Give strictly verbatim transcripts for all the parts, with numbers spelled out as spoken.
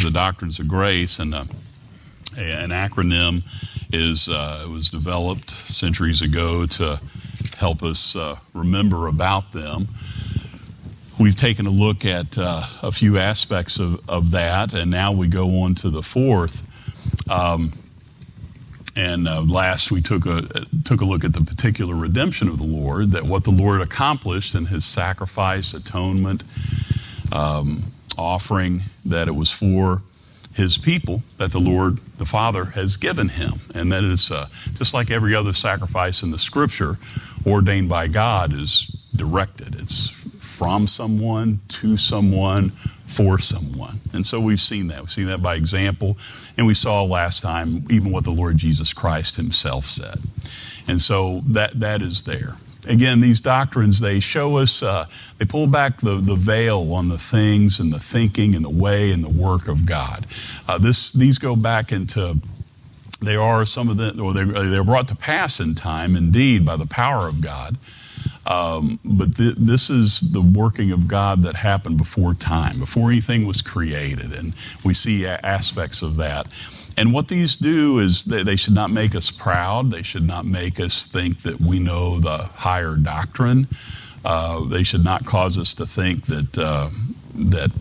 is the Doctrines of Grace, and uh, an acronym is uh, was developed centuries ago to help us uh, remember about them. We've taken a look at uh, a few aspects of, of that, and now we go on to the fourth. Um, and uh, last we took a took a look at the particular redemption of the Lord, that what the Lord accomplished in His sacrifice, atonement, um, offering, that it was for His people, that the Lord, the Father, has given Him. And that is uh, just like every other sacrifice in the Scripture, ordained by God, is directed. It's from someone, to someone, for someone. And so we've seen that. We've seen that by example. And we saw last time even what the Lord Jesus Christ Himself said. And so that that is there. Again, these doctrines, they show us, uh, they pull back the, the veil on the things and the thinking and the way and the work of God. Uh, this These go back into, they are some of the, or they, they're brought to pass in time, indeed, by the power of God. Um, but th- this is the working of God that happened before time, before anything was created. And we see a- aspects of that. And what these do is they, they should not make us proud. They should not make us think that we know the higher doctrine. Uh, they should not cause us to think that uh, that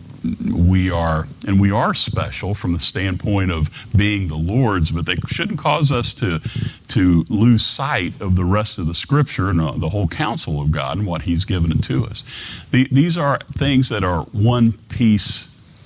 we are, and we are special from the standpoint of being the Lord's, but they shouldn't cause us to to lose sight of the rest of the Scripture and uh, the whole counsel of God and what He's given it to us. The, these are things that are one piece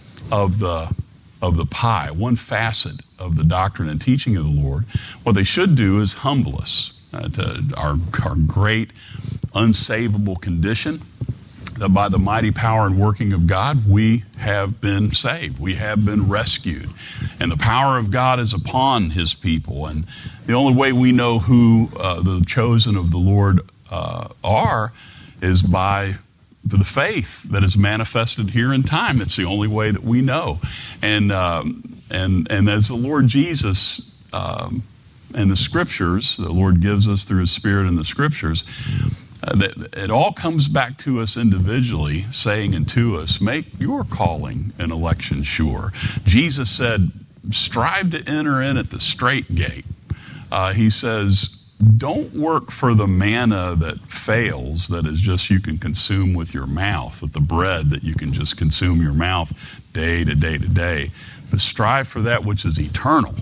of the of the pie, one facet of the doctrine and teaching of the Lord. What they should do is humble us uh, to our, our great unsavable condition, that by the mighty power and working of God, we have been saved. We have been rescued. And the power of God is upon His people. And the only way we know who uh, the chosen of the Lord uh, are is by the faith that is manifested here in time. It's the only way that we know. And um, and and as the Lord Jesus um, and the Scriptures, the Lord gives us through His Spirit in the Scriptures, uh, that it all comes back to us individually, saying unto us, make your calling and election sure. Jesus said, strive to enter in at the straight gate. Uh, he says, don't work for the manna that fails, that is just you can consume with your mouth, with the bread that you can just consume your mouth day to day to day. But strive for that which is eternal.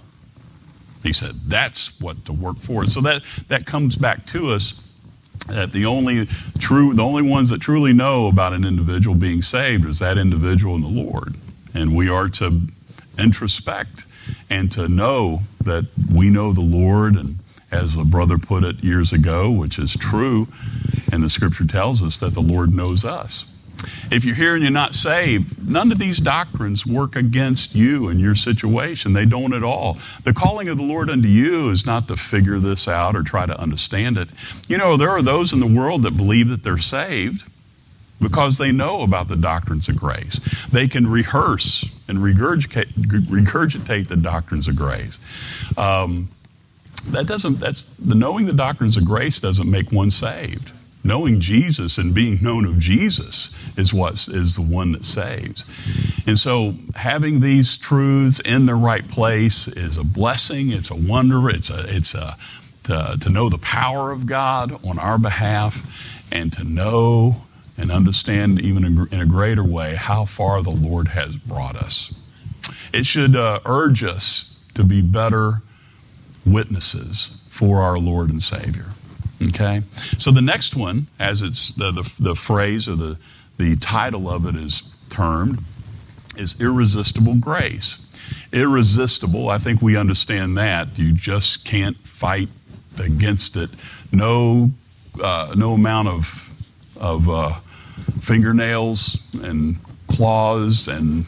He said that's what to work for. So that, that comes back to us, that the only true, the only ones that truly know about an individual being saved is that individual and the Lord. And we are to introspect and to know that we know the Lord, and as a brother put it years ago, which is true, and the Scripture tells us that the Lord knows us. If you're here and you're not saved, none of these doctrines work against you and your situation. They don't at all. The calling of the Lord unto you is not to figure this out or try to understand it. You know, there are those in the world that believe that they're saved because they know about the doctrines of grace. They can rehearse and regurgitate, regurgitate the doctrines of grace. Um, That doesn't, that's, the knowing the doctrines of grace doesn't make one saved. Knowing Jesus and being known of Jesus is what is the one that saves. And so having these truths in the right place is a blessing. It's a wonder. It's a, it's a, to, to know the power of God on our behalf, and to know and understand even in a greater way how far the Lord has brought us. It should uh, urge us to be better witnesses for our Lord and Savior. Okay? So the next one, as it's the, the, the phrase or the, the title of it is termed, is irresistible grace. Irresistible, I think we understand that. You just can't fight against it. No uh, no amount of, of uh, fingernails and claws and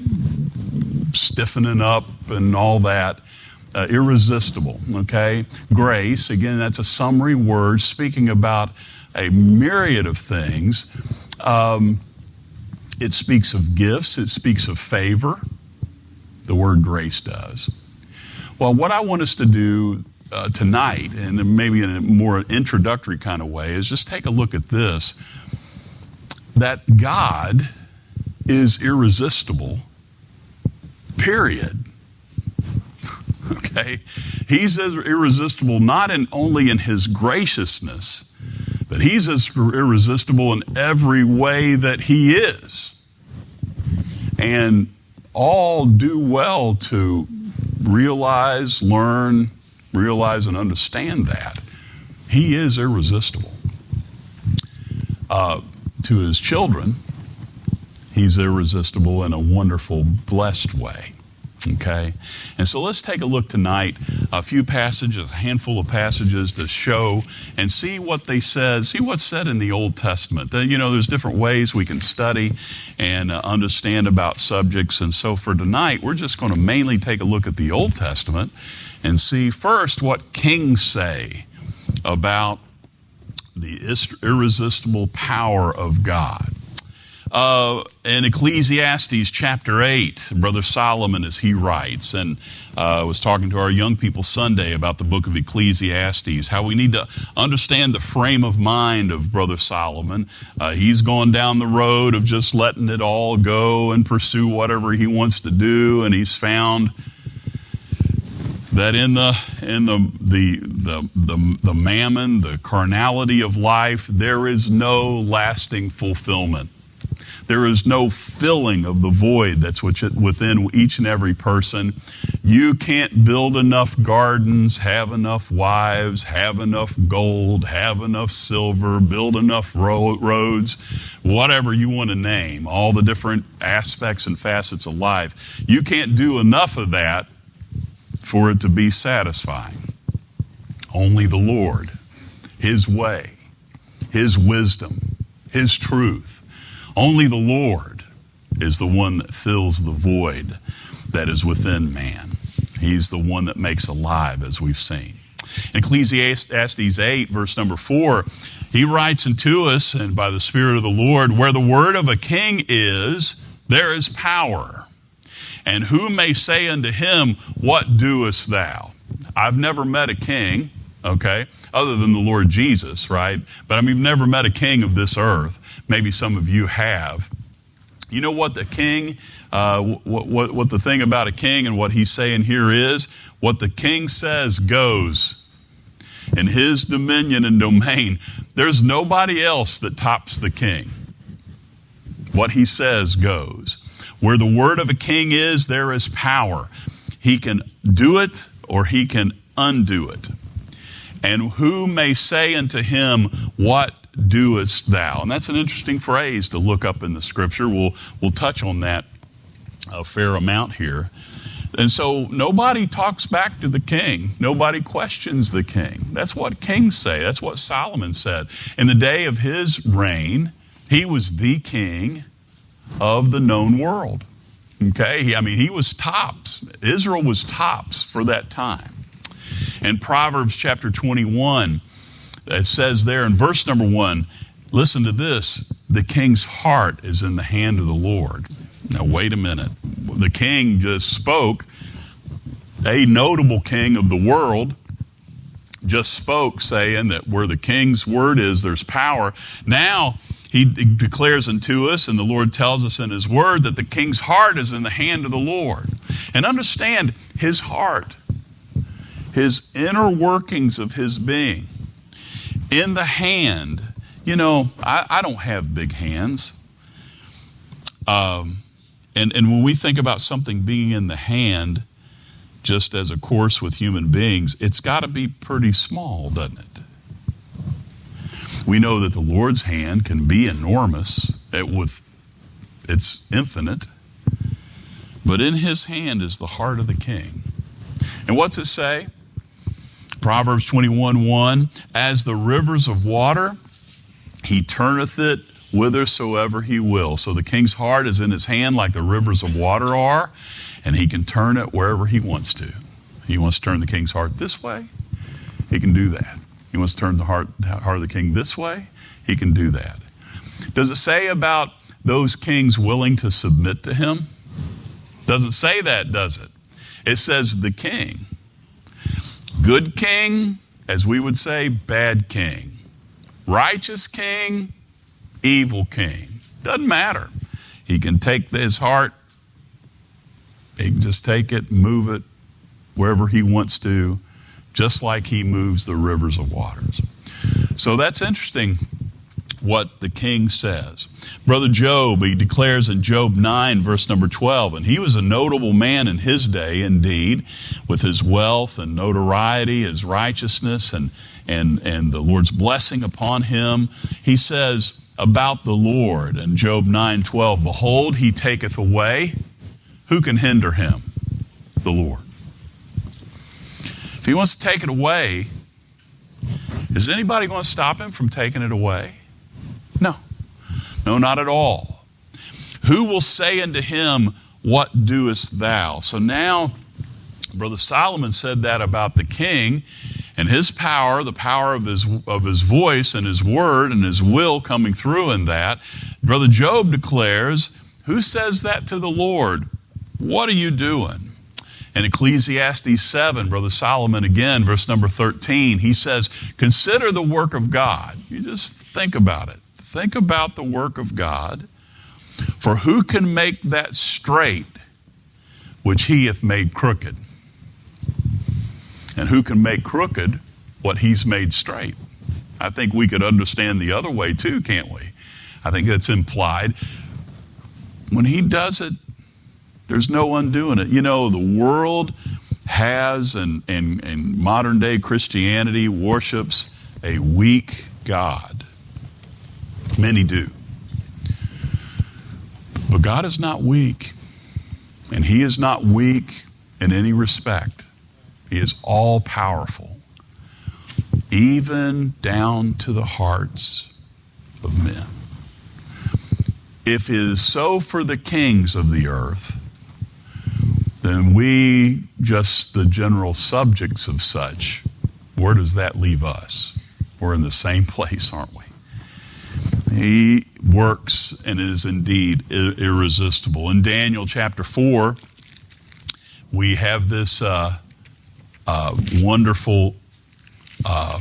stiffening up and all that. Uh, irresistible, okay? Grace, again, that's a summary word speaking about a myriad of things. Um, it speaks of gifts. It speaks of favor. The word grace does. Well, what I want us to do uh, tonight, and maybe in a more introductory kind of way, is just take a look at this, that God is irresistible, period. Okay? He's as irresistible not in only in his graciousness, but he's as irresistible in every way that he is. And all do well to realize, learn, realize, and understand that. He is irresistible. Uh, to his children, he's irresistible in a wonderful, blessed way. Okay? And so let's take a look tonight, a few passages, a handful of passages to show and see what they said, see what's said in the Old Testament. You know, there's different ways we can study and uh, understand about subjects. And so for tonight, we're just going to mainly take a look at the Old Testament and see first what kings say about the irresistible power of God. Uh, in Ecclesiastes chapter eight, Brother Solomon, as he writes, and uh, I was talking to our young people Sunday about the book of Ecclesiastes, how we need to understand the frame of mind of Brother Solomon. Uh, he's gone down the road of just letting it all go and pursue whatever he wants to do, and he's found that in the in the the the the, the mammon, the carnality of life, there is no lasting fulfillment. There is no filling of the void that's within each and every person. You can't build enough gardens, have enough wives, have enough gold, have enough silver, build enough ro- roads, whatever you want to name, all the different aspects and facets of life. You can't do enough of that for it to be satisfying. Only the Lord, His way, His wisdom, His truth. Only the Lord is the one that fills the void that is within man. He's the one that makes alive, as we've seen. In Ecclesiastes eight, verse number four, he writes unto us, and by the Spirit of the Lord, where the word of a king is, there is power. And who may say unto him, what doest thou? I've never met a king, okay, other than the Lord Jesus, right? But I mean, I've never met a king of this earth. Maybe some of you have. You know what the king, uh, what, what, what the thing about a king and what he's saying here is? What the king says goes. In his dominion and domain, there's nobody else that tops the king. What he says goes. Where the word of a king is, there is power. He can do it or he can undo it. And who may say unto him, what doest thou? And that's an interesting phrase to look up in the scripture. We'll, we'll touch on that a fair amount here. And so nobody talks back to the king. Nobody questions the king. That's what kings say. That's what Solomon said. In the day of his reign, he was the king of the known world. Okay? He, I mean, he was tops. Israel was tops for that time. In Proverbs chapter twenty-one, it says there in verse number one, listen to this, the king's heart is in the hand of the Lord. Now, wait a minute. The king just spoke. A notable king of the world just spoke, saying that where the king's word is, there's power. Now, he declares unto us, and the Lord tells us in his word, that the king's heart is in the hand of the Lord. And understand, his heart, his inner workings of his being, in the hand. You know, I, I don't have big hands. Um, and, and when we think about something being in the hand, just as a course with human beings, it's got to be pretty small, doesn't it? We know that the Lord's hand can be enormous. It with, it's infinite. But in his hand is the heart of the king. And what's it say? Proverbs twenty-one one, as the rivers of water, he turneth it whithersoever he will. So the king's heart is in his hand like the rivers of water are, and he can turn it wherever he wants to. He wants to turn the king's heart this way, he can do that. He wants to turn the heart, the heart of the king this way, he can do that. Does it say about those kings willing to submit to him? Doesn't say that, does it? It says the king. Good king, as we would say, bad king. Righteous king, evil king. Doesn't matter. He can take his heart He can just take it, move it wherever he wants to, just like he moves the rivers of waters. So that's interesting what the king says. Brother Job, he declares in Job nine, verse number twelve, and he was a notable man in his day indeed, with his wealth and notoriety, his righteousness, and, and, and the Lord's blessing upon him. He says about the Lord in Job nine twelve, behold, he taketh away. Who can hinder him? The Lord. If he wants to take it away, is anybody going to stop him from taking it away? No. No, not at all. Who will say unto him, what doest thou? So now, Brother Solomon said that about the king and his power, the power of his, of his voice and his word and his will coming through in that. Brother Job declares, who says that to the Lord? What are you doing? In Ecclesiastes seven, Brother Solomon again, verse number thirteen, he says, consider the work of God. You just think about it. Think about the work of God. For who can make that straight which he hath made crooked? And who can make crooked what he's made straight? I think we could understand the other way too, can't we? I think that's implied. When he does it, there's no undoing it. You know, the world has, and, and, and modern day Christianity worships a weak God. Many do. But God is not weak. And he is not weak in any respect. He is all powerful. Even down to the hearts of men. If it is so for the kings of the earth, then we, just the general subjects of such, where does that leave us? We're in the same place, aren't we? He works and is indeed irresistible. In Daniel chapter four, we have this uh, uh, wonderful um,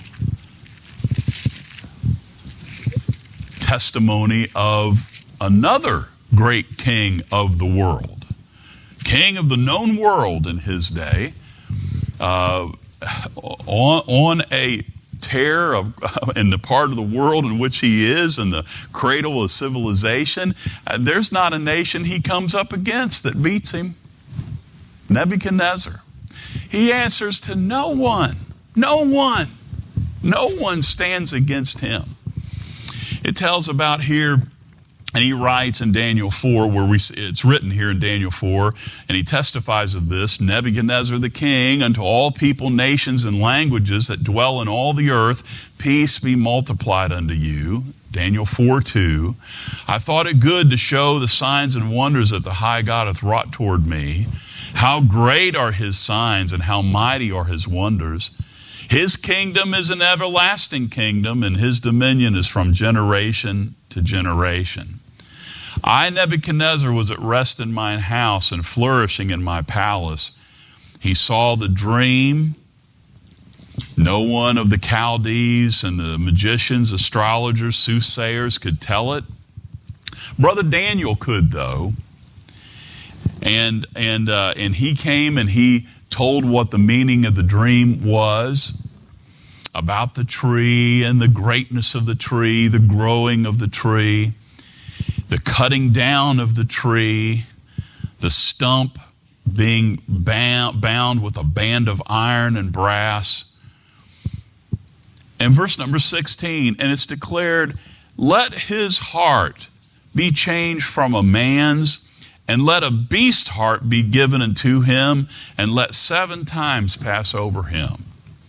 testimony of another great king of the world, king of the known world in his day, uh, on, on a tear of, in the part of the world in which he is, in the cradle of civilization. Uh, there's not a nation he comes up against that beats him. Nebuchadnezzar. He answers to no one. No one. No one stands against him. It tells about here, and he writes in Daniel four, where we it's written here in Daniel four, and he testifies of this, Nebuchadnezzar the king, unto all people, nations, and languages that dwell in all the earth, peace be multiplied unto you. Daniel four two. I thought it good to show the signs and wonders that the high God hath wrought toward me. How great are his signs, and how mighty are his wonders. His kingdom is an everlasting kingdom, and his dominion is from generation to generation. I, Nebuchadnezzar, was at rest in mine house and flourishing in my palace. He saw the dream. No one of the Chaldees and the magicians, astrologers, soothsayers could tell it. Brother Daniel could, though. And, and, uh, and he came and he told what the meaning of the dream was, about the tree and the greatness of the tree, the growing of the tree, the cutting down of the tree, the stump being bound, bound with a band of iron and brass. And verse number sixteen, and it's declared, let his heart be changed from a man's, and let a beast heart be given unto him, and let seven times pass over him.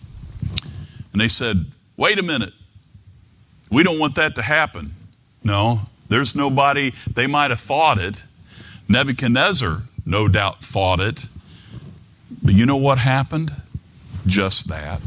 And they said, wait a minute. We don't want that to happen. No, there's nobody. They might have thought it. Nebuchadnezzar, no doubt, thought it. But you know what happened? Just that.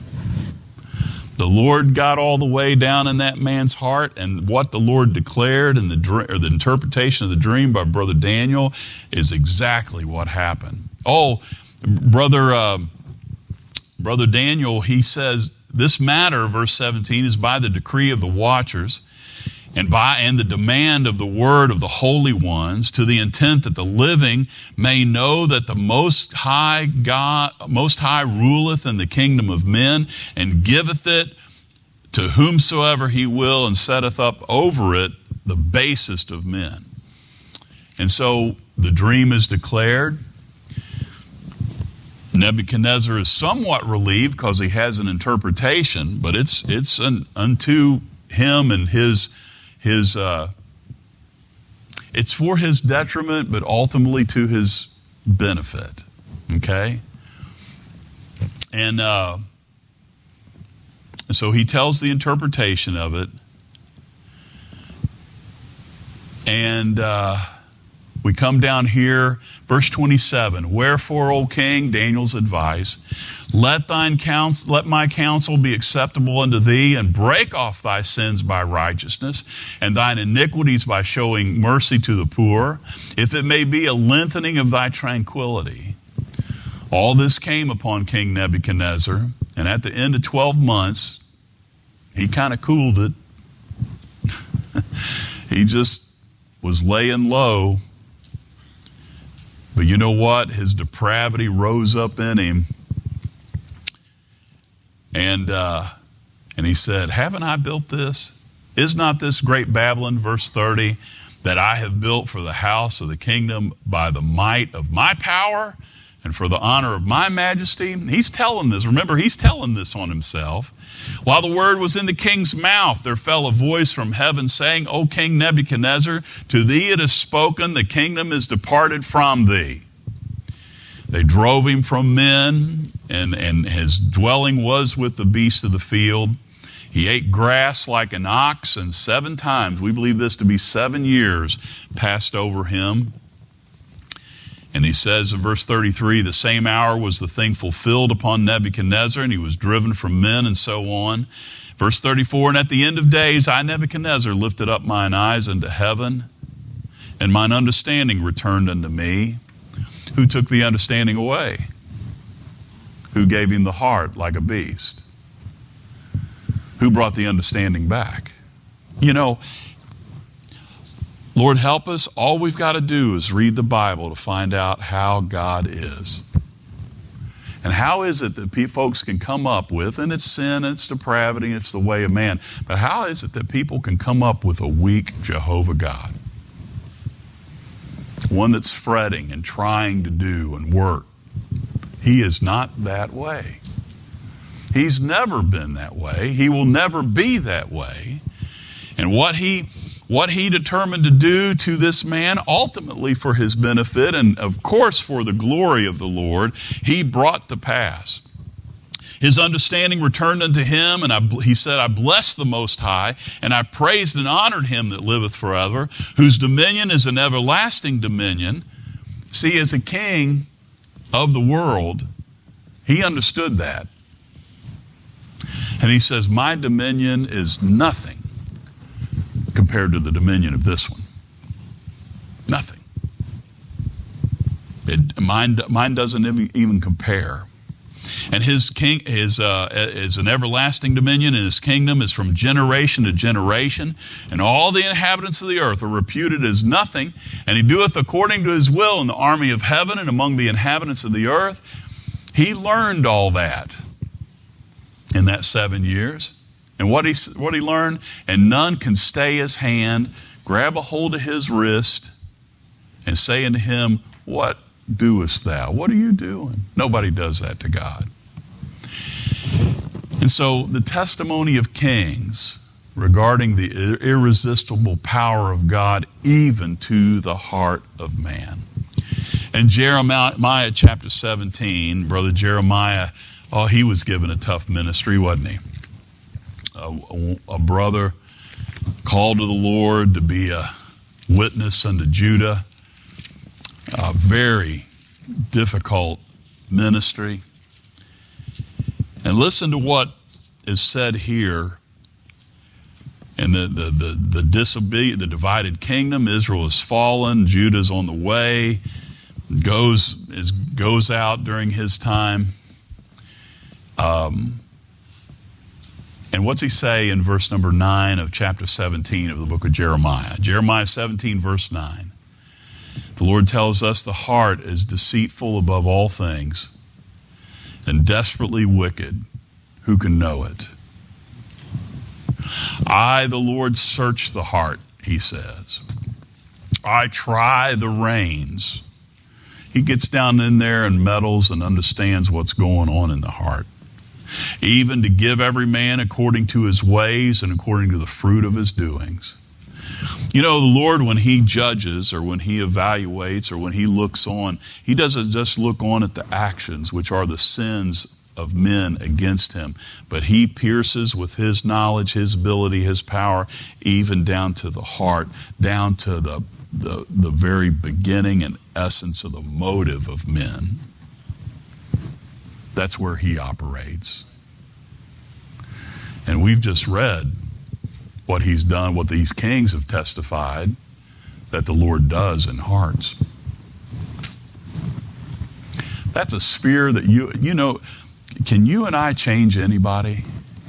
The Lord got all the way down in that man's heart, and what the Lord declared in the or the interpretation of the dream by Brother Daniel is exactly what happened. Oh, brother, uh, brother Daniel, he says this matter, verse seventeen, is by the decree of the watchers, and by and the demand of the word of the holy ones, to the intent that the living may know that the Most High God, Most High ruleth in the kingdom of men, and giveth it to whomsoever he will, and setteth up over it the basest of men. And so the dream is declared. Nebuchadnezzar is somewhat relieved because he has an interpretation, but it's it's an, unto him and his his uh, it's for his detriment, but ultimately to his benefit. Okay, and uh, so he tells the interpretation of it, and uh, we come down here, verse twenty-seven. Wherefore, O king, Daniel's advice, let thine counsel, let my counsel be acceptable unto thee, and break off thy sins by righteousness, and thine iniquities by showing mercy to the poor, if it may be a lengthening of thy tranquility. All this came upon King Nebuchadnezzar, and at the end of twelve months, he kind of cooled it. He just was laying low. But you know what? His depravity rose up in him. And uh, and he said, haven't I built this? Is not this great Babylon, verse thirty, that I have built for the house of the kingdom by the might of my power and for the honor of my majesty? He's telling this. Remember, he's telling this on himself. While the word was in the king's mouth, there fell a voice from heaven saying, O King Nebuchadnezzar, to thee it is spoken, the kingdom is departed from thee. They drove him from men, and, and his dwelling was with the beasts of the field. He ate grass like an ox, and seven times, we believe this to be seven years, passed over him. And he says in verse thirty-three, the same hour was the thing fulfilled upon Nebuchadnezzar, and he was driven from men, and so on. Verse thirty-four, and at the end of days, I, Nebuchadnezzar, lifted up mine eyes unto heaven, and mine understanding returned unto me. Who took the understanding away? Who gave him the heart like a beast? Who brought the understanding back? You know, Lord, help us. All we've got to do is read the Bible to find out how God is. And how is it that folks can come up with, and it's sin, and it's depravity, and it's the way of man, but how is it that people can come up with a weak Jehovah God? One that's fretting and trying to do and work. He is not that way. He's never been that way. He will never be that way. And what he What he determined to do to this man, ultimately for his benefit and, of course, for the glory of the Lord, he brought to pass. His understanding returned unto him, and I, he said, I bless the Most High, and I praised and honored him that liveth forever, whose dominion is an everlasting dominion. See, as a king of the world, he understood that. And he says, my dominion is nothing compared to the dominion of this one. Nothing. It, mine, mine doesn't even compare. And his king is, uh, is an everlasting dominion, and his kingdom is from generation to generation. And all the inhabitants of the earth are reputed as nothing. And he doeth according to his will in the army of heaven and among the inhabitants of the earth. He learned all that in that seven years. And what he, what he learned, and none can stay his hand, grab a hold of his wrist, and say unto him, what doest thou? What are you doing? Nobody does that to God. And so the testimony of kings regarding the irresistible power of God, even to the heart of man. In Jeremiah chapter seventeen, Brother Jeremiah, oh, he was given a tough ministry, wasn't he? A, a brother called to the Lord to be a witness unto Judah. A very difficult ministry. And listen to what is said here. And the the the the, disobe- the divided kingdom, Israel has fallen, Judah's on the way, goes is goes out during his time. Um And what's he say in verse number nine of chapter seventeen of the book of Jeremiah? Jeremiah seventeen, verse nine. The Lord tells us the heart is deceitful above all things and desperately wicked. Who can know it? I, the Lord, search the heart, he says. I try the reins. He gets down in there and meddles and understands what's going on in the heart. Even to give every man according to his ways and according to the fruit of his doings. You know, the Lord, when he judges or when he evaluates or when he looks on, he doesn't just look on at the actions, which are the sins of men against him, but he pierces with his knowledge, his ability, his power, even down to the heart, down to the, the, the very beginning and essence of the motive of men. That's where he operates. And we've just read what he's done, what these kings have testified that the Lord does in hearts. That's a sphere that you, you know, can you and I change anybody?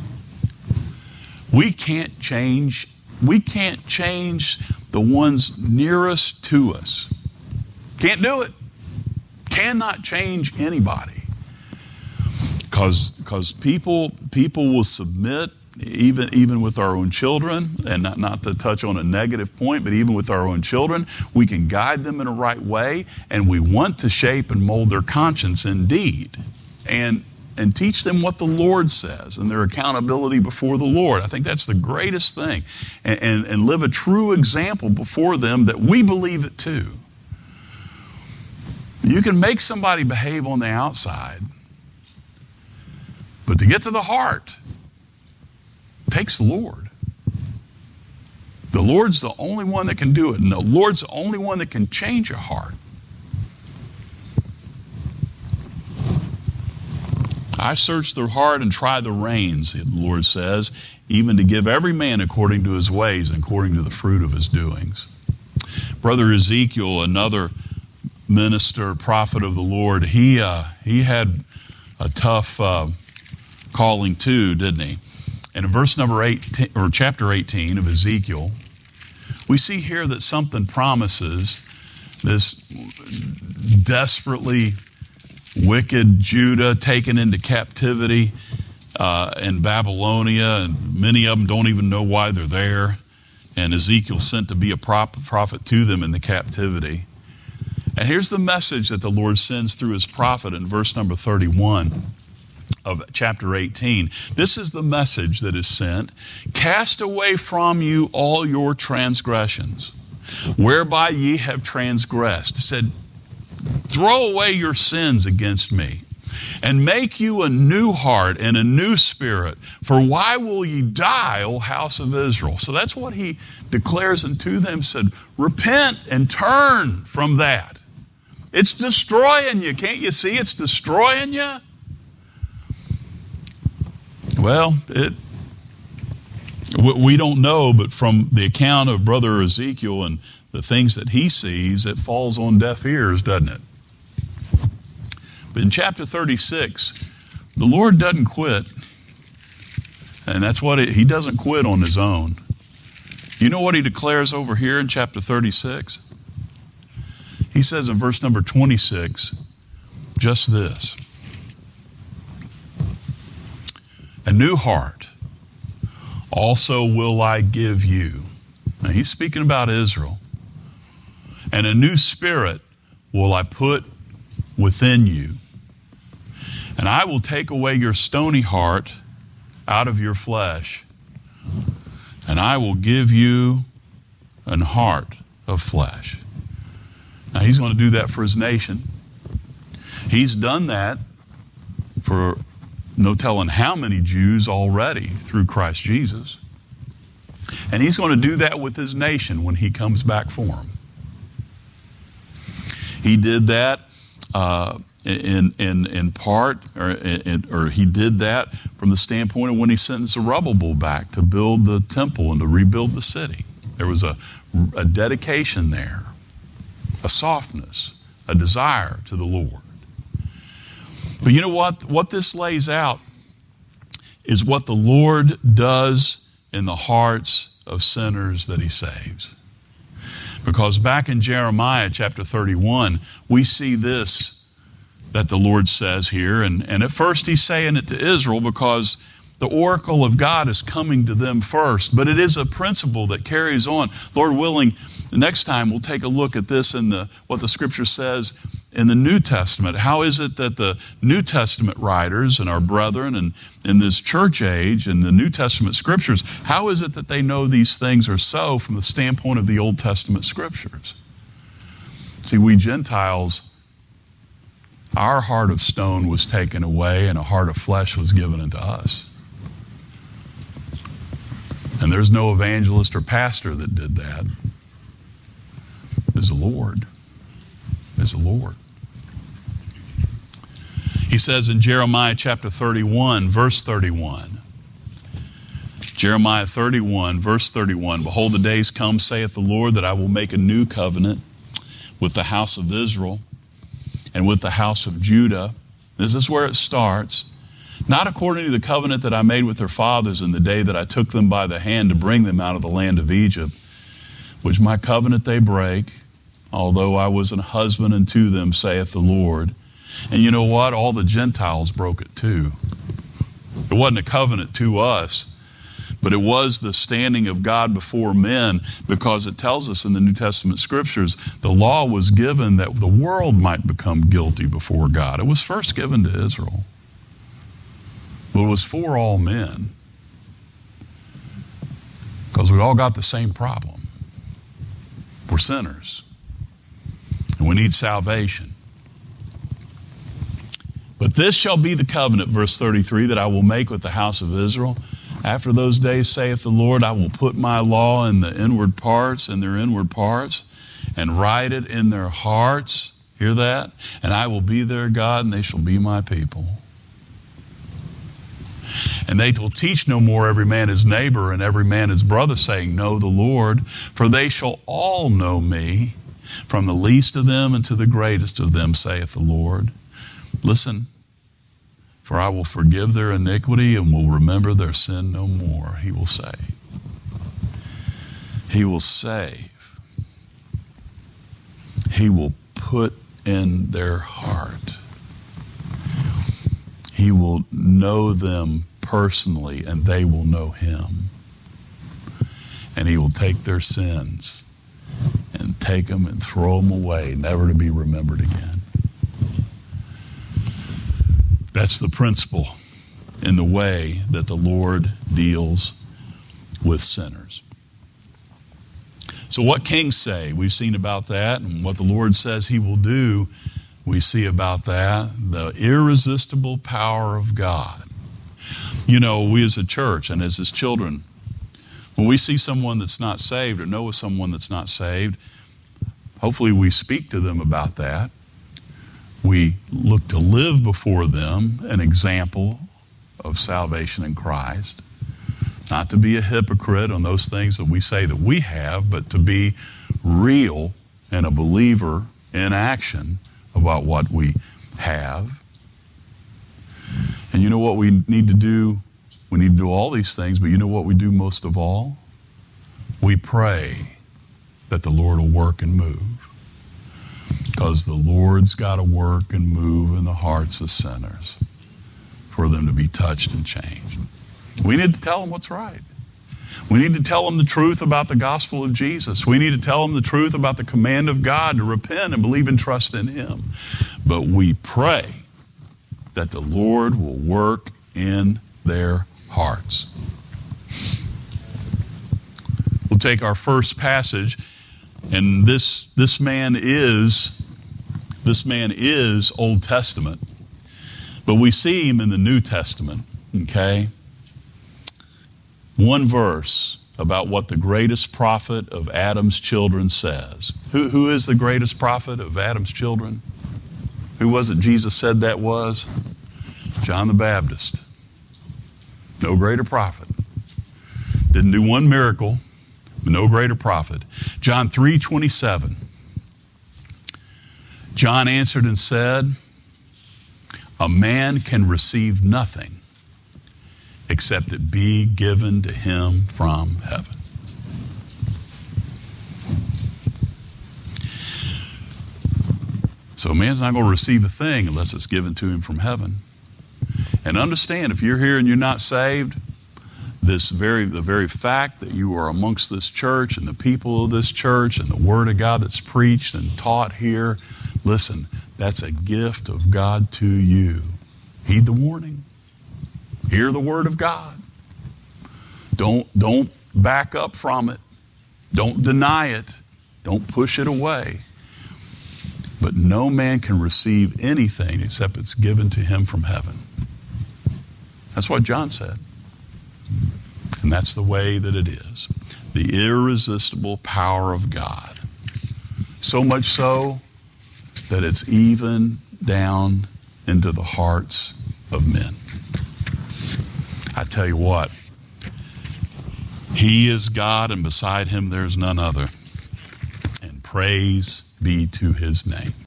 We can't change, we can't change the ones nearest to us. Can't do it. Cannot change anybody. Because because people people will submit, even even with our own children, and not, not to touch on a negative point, but even with our own children, we can guide them in a right way, and we want to shape and mold their conscience indeed. And and teach them what the Lord says and their accountability before the Lord. I think that's the greatest thing. And, and, and live a true example before them that we believe it too. You can make somebody behave on the outside, but to get to the heart, it takes the Lord. The Lord's the only one that can do it, and the Lord's the only one that can change a heart. I search the heart and try the reins, the Lord says, even to give every man according to his ways and according to the fruit of his doings. Brother Ezekiel, another minister, prophet of the Lord, he uh, he had a tough uh, calling too, didn't he? And in verse number eighteen, or chapter eighteen of Ezekiel, we see here that something promises this desperately wicked Judah taken into captivity uh, in Babylonia, and many of them don't even know why they're there. And Ezekiel sent to be a prophet to them in the captivity. And here's the message that the Lord sends through his prophet in verse number thirty-one of chapter eighteen. This is the message that is sent. Cast away from you all your transgressions, whereby ye have transgressed. It said, throw away your sins against me, and make you a new heart and a new spirit. For why will ye die, O house of Israel? So that's what he declares unto them. Said, repent and turn from that. It's destroying you. Can't you see it's destroying you? Well, it, we don't know, but from the account of Brother Ezekiel and the things that he sees, it falls on deaf ears, doesn't it? But in chapter thirty-six, the Lord doesn't quit. And that's what it, he doesn't quit on his own. You know what he declares over here in chapter thirty-six? He says in verse number twenty-six, just this. A new heart also will I give you. Now he's speaking about Israel. And a new spirit will I put within you. And I will take away your stony heart out of your flesh. And I will give you an heart of flesh. Now he's going to do that for his nation. He's done that for no telling how many Jews already through Christ Jesus. And he's going to do that with his nation when he comes back for them. He did that uh, in in in part, or, in, or he did that from the standpoint of when he sent Zerubbabel back to build the temple and to rebuild the city. There was a, a dedication there, a softness, a desire to the Lord. But you know what? What this lays out is what the Lord does in the hearts of sinners that he saves. Because back in Jeremiah chapter thirty-one, we see this that the Lord says here. And, and at first he's saying it to Israel because the oracle of God is coming to them first. But it is a principle that carries on. Lord willing, the next time we'll take a look at this in the what the Scripture says in the New Testament. How is it that the New Testament writers and our brethren and in this church age and the New Testament Scriptures, how is it that they know these things are so from the standpoint of the Old Testament Scriptures? See, we Gentiles, our heart of stone was taken away and a heart of flesh was given unto us. And there's no evangelist or pastor that did that. It's the Lord. It's the Lord. He says in Jeremiah chapter thirty-one, verse thirty-one, Jeremiah thirty-one, verse thirty-one, behold, the days come, saith the Lord, that I will make a new covenant with the house of Israel and with the house of Judah. This is where it starts. Not according to the covenant that I made with their fathers in the day that I took them by the hand to bring them out of the land of Egypt, which my covenant they break, although I was an husband unto them, saith the Lord. And you know what? All the Gentiles broke it too. It wasn't a covenant to us, but it was the standing of God before men, because it tells us in the New Testament Scriptures, the law was given that the world might become guilty before God. It was first given to Israel, but it was for all men, because we all got the same problem. We're sinners, and we need salvation. But this shall be the covenant, verse thirty-three, that I will make with the house of Israel. After those days, saith the Lord, I will put my law in the inward parts, in their inward parts, and write it in their hearts. Hear that? And I will be their God, and they shall be my people. And they will teach no more every man his neighbor and every man his brother, saying, Know the Lord, for they shall all know me, from the least of them unto the greatest of them, saith the Lord. Listen, for I will forgive their iniquity and will remember their sin no more. He will save. He will save. He will put in their heart. He will know them personally, and they will know him. And he will take their sins and take them and throw them away, never to be remembered again. That's the principle in the way that the Lord deals with sinners. So what kings say, we've seen about that, and what the Lord says he will do, we see about that. The irresistible power of God. You know, we as a church and as his children, when we see someone that's not saved or know of someone that's not saved, hopefully we speak to them about that. We look to live before them an example of salvation in Christ. Not to be a hypocrite on those things that we say that we have, but to be real and a believer in action about what we have. And you know what we need to do? We need to do all these things, but you know what we do most of all? We pray that the Lord will work and move. Because the Lord's got to work and move in the hearts of sinners for them to be touched and changed. We need to tell them what's right. We need to tell them the truth about the gospel of Jesus. We need to tell them the truth about the command of God to repent and believe and trust in him. But we pray that the Lord will work in their hearts. We'll take our first passage, and this this man is this man is Old Testament, but we see him in the New Testament. Okay, one verse about what the greatest prophet of Adam's children says. Who who is the greatest prophet of Adam's children? Who was it Jesus said that was? John the Baptist. No greater prophet. Didn't do one miracle, but no greater prophet. John three twenty-seven. John answered and said, a man can receive nothing except it be given to him from heaven. So a man's not going to receive a thing unless it's given to him from heaven. And understand, if you're here and you're not saved, this very the very fact that you are amongst this church and the people of this church and the Word of God that's preached and taught here, listen, that's a gift of God to you. Heed the warning. Hear the Word of God. Don't, don't back up from it. Don't deny it. Don't push it away. But no man can receive anything except it's given to him from heaven. That's what John said. And that's the way that it is. The irresistible power of God. So much so that it's even down into the hearts of men. I tell you what, he is God, and beside him there's none other. And praise be to his name.